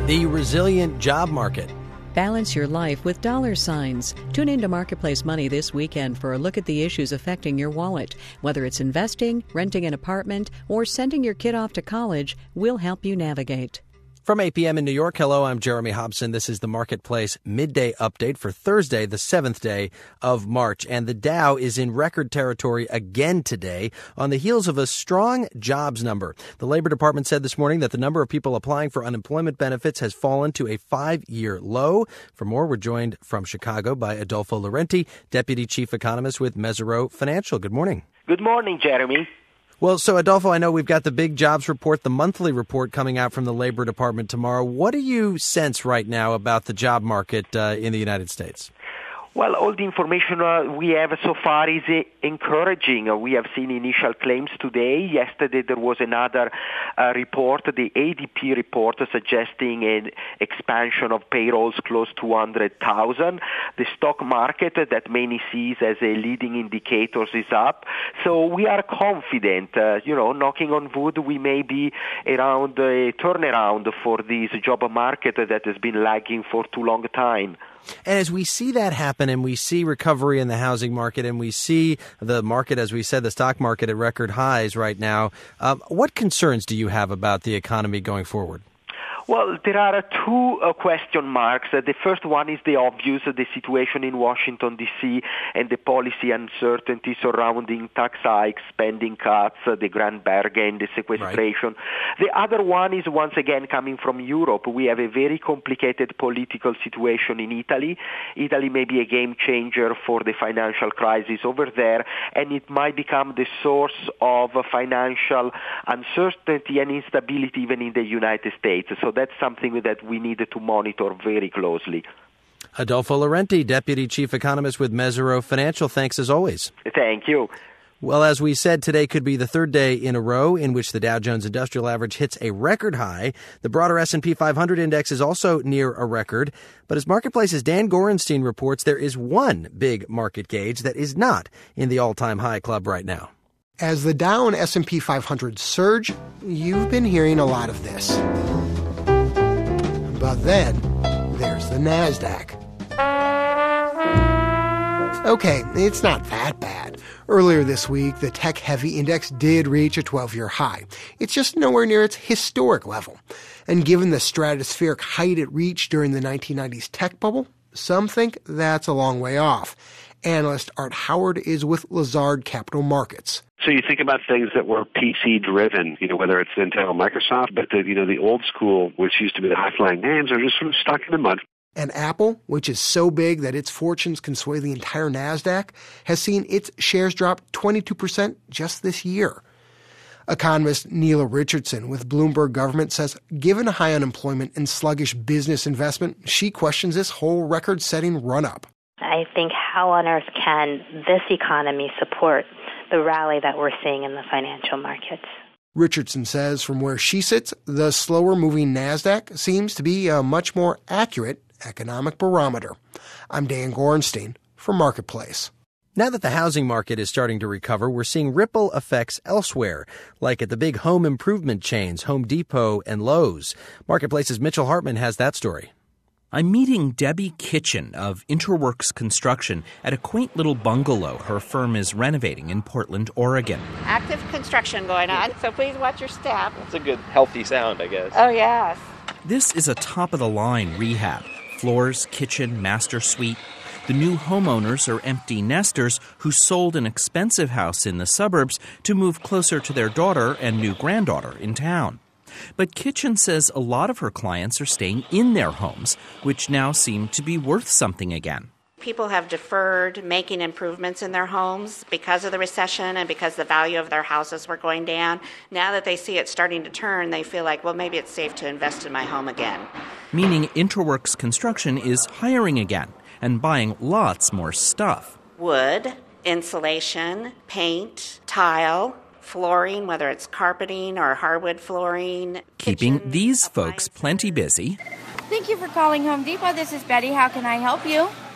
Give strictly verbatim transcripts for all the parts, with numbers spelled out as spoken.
The resilient job market. Balance your life with dollar signs. Tune into Marketplace Money this weekend for a look at the issues affecting your wallet. Whether it's investing, renting an apartment, or sending your kid off to college, we'll help you navigate. From eight p.m. in New York, hello, I'm Jeremy Hobson. This is the Marketplace midday update for Thursday, the seventh day of March. And the Dow is in record territory again today on the heels of a strong jobs number. The Labor Department said this morning that the number of people applying for unemployment benefits has fallen to a five-year low. For more, we're joined from Chicago by Adolfo Laurenti, Deputy Chief Economist with Mesirow Financial. Good morning. Good morning, Jeremy. Well, so Adolfo, I know we've got the big jobs report, the monthly report coming out from the Labor Department tomorrow. What do you sense right now about the job market uh, in the United States? Well, all the information uh, we have so far is uh, encouraging. Uh, we have seen initial claims today. Yesterday there was another uh, report, the A D P report, uh, suggesting an expansion of payrolls close to one hundred thousand. The stock market uh, that many sees as a leading indicators is up. So we are confident, uh, you know, knocking on wood, we may be around a turnaround for this job market that has been lagging for too long a time. And as we see that happen and we see recovery in the housing market and we see the market, as we said, the stock market at record highs right now, um, what concerns do you have about the economy going forward? Well, there are two uh, question marks. Uh, the first one is the obvious, uh, the situation in Washington, D C, and the policy uncertainty surrounding tax hikes, spending cuts, uh, the grand bargain, the sequestration. Right. The other one is once again coming from Europe. We have a very complicated political situation in Italy. Italy may be a game changer for the financial crisis over there, and it might become the source of uh, financial uncertainty and instability even in the United States. So that's something that we need to monitor very closely. Adolfo Laurenti, Deputy Chief Economist with Mesirow Financial. Thanks as always. Thank you. Well, as we said, today could be the third day in a row in which the Dow Jones Industrial Average hits a record high. The broader S and P five hundred index is also near a record. But as Marketplace's Dan Gorenstein reports, there is one big market gauge that is not in the all-time high club right now. As the Dow and S and P five hundred surge, you've been hearing a lot of this. But then, there's the NASDAQ. Okay, it's not that bad. Earlier this week, the tech-heavy index did reach a twelve-year high. It's just nowhere near its historic level. And given the stratospheric height it reached during the nineteen nineties tech bubble, some think that's a long way off. Analyst Art Howard is with Lazard Capital Markets. So you think about things that were P C-driven, you know, whether it's Intel or Microsoft, but the, you know, the old school, which used to be the high-flying names, are just sort of stuck in the mud. And Apple, which is so big that its fortunes can sway the entire NASDAQ, has seen its shares drop twenty-two percent just this year. Economist Neela Richardson with Bloomberg Government says given high unemployment and sluggish business investment, she questions this whole record-setting run-up. I think how on earth can this economy support the rally that we're seeing in the financial markets? Richardson says from where she sits, the slower-moving NASDAQ seems to be a much more accurate economic barometer. I'm Dan Gorenstein for Marketplace. Now that the housing market is starting to recover, we're seeing ripple effects elsewhere, like at the big home improvement chains, Home Depot and Lowe's. Marketplace's Mitchell Hartman has that story. I'm meeting Debbie Kitchen of Interworks Construction at a quaint little bungalow her firm is renovating in Portland, Oregon. Active construction going on, so please watch your step. That's a good, healthy sound, I guess. Oh, yes. This is a top-of-the-line rehab. Floors, kitchen, master suite. The new homeowners are empty nesters who sold an expensive house in the suburbs to move closer to their daughter and new granddaughter in town. But Kitchen says a lot of her clients are staying in their homes, which now seem to be worth something again. People have deferred making improvements in their homes because of the recession and because the value of their houses were going down. Now that they see it starting to turn, they feel like, well, maybe it's safe to invest in my home again. Meaning Interworks Construction is hiring again and buying lots more stuff. Wood, insulation, paint, tile, flooring, whether it's carpeting or hardwood flooring. Keeping kitchen these folks plenty busy. Thank you for calling Home Depot. This is Betty. How can I help you?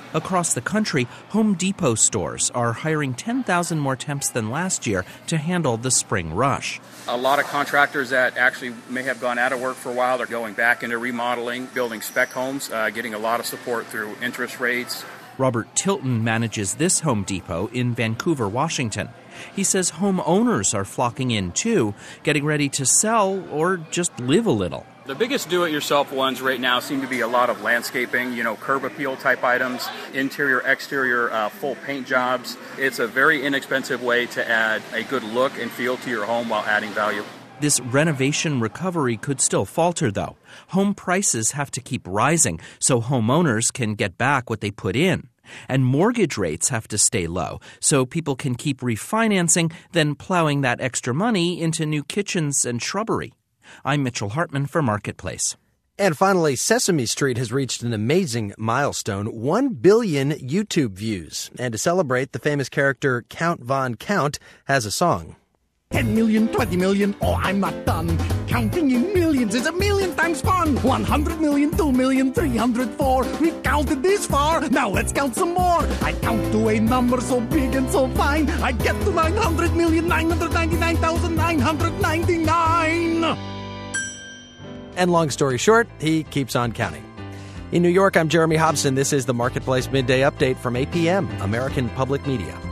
Across the country, Home Depot stores are hiring ten thousand more temps than last year to handle the spring rush. A lot of contractors that actually may have gone out of work for a while, they're going back into remodeling, building spec homes, uh, getting a lot of support through interest rates. Robert Tilton manages this Home Depot in Vancouver, Washington. He says homeowners are flocking in too, getting ready to sell or just live a little. The biggest do-it-yourself ones right now seem to be a lot of landscaping, you know, curb appeal type items, interior, exterior, uh, full paint jobs. It's a very inexpensive way to add a good look and feel to your home while adding value. This renovation recovery could still falter, though. Home prices have to keep rising so homeowners can get back what they put in. And mortgage rates have to stay low so people can keep refinancing, then plowing that extra money into new kitchens and shrubbery. I'm Mitchell Hartman for Marketplace. And finally, Sesame Street has reached an amazing milestone, one billion YouTube views. And to celebrate, the famous character Count Von Count has a song. ten million, twenty million, oh, I'm not done. Counting in millions is a million times fun. one hundred million, two million, three hundred four. We counted this far, now let's count some more. I count to a number so big and so fine. I get to nine hundred million, nine hundred ninety-nine thousand, nine hundred ninety-nine. And long story short, he keeps on counting. In New York, I'm Jeremy Hobson. This is the Marketplace Midday Update from A P M, American Public Media.